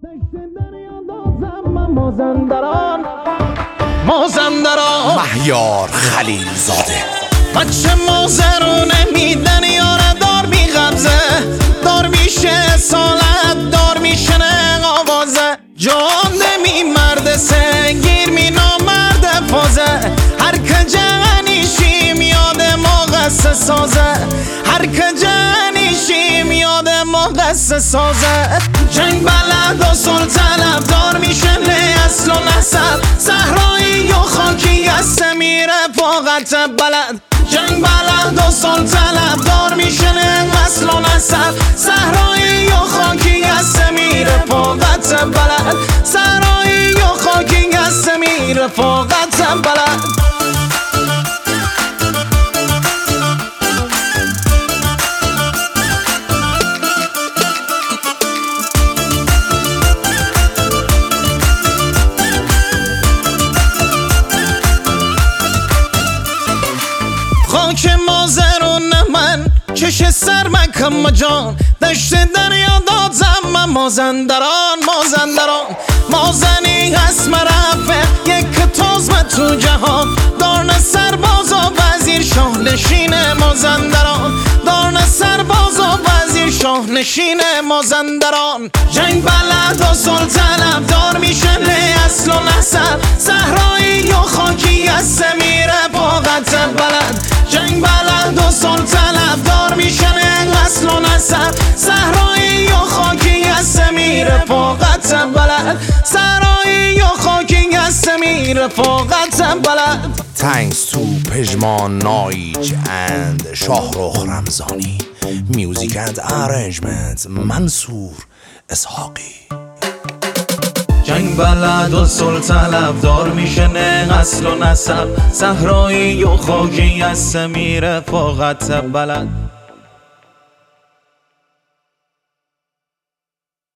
مازندران مهیار خلیل زاده بچه مازرونه میدن یاره دار بی غبزه دار میشه سالت دار میشنه آوازه جانده می مرد سنگیر می نامرد فازه هر که جنیشیم یاد ما قصه سازه هر که جنیشیم یاد ما قصه سازه جنگ بلد و سلطنت دار میشنه اصل و نسب صحرایی و خاکی هسته میره فاقت بلد جنگ بلد و سلطنت دار میشنه اصل و نسب صحرایی و خاکی هسته میره فاقت بلد صحرایی و خاکی هسته میره فاقت بلد خاک مازرون من چش سر مکم جان دشت دریا دادم من مازندران مازنی هست مرفه یک تازم تو جهان دارن سرباز و وزیر شاه نشین مازندران دارن سرباز و وزیر شاه نشین مازندران جنگ بلد و سلطنت دار میشنه اصل و نسب صحرایی و خاکی هسته میره فاقت بلد جنگ بلد و سلطنت دار میشنه اصل و نسب صحرایی و خاکی هسته میره فاقت بلد صحرایی و خاکی هسته میره فاقت بلد. Thanks to پژمان نایج and شاهرخ رمضانی. Music and arrangement منصور اسحاقی. جنگ بلد و سلطنت دار میشنه اصل و نسب صحرایی و خاکی هسته میره فاقت بلد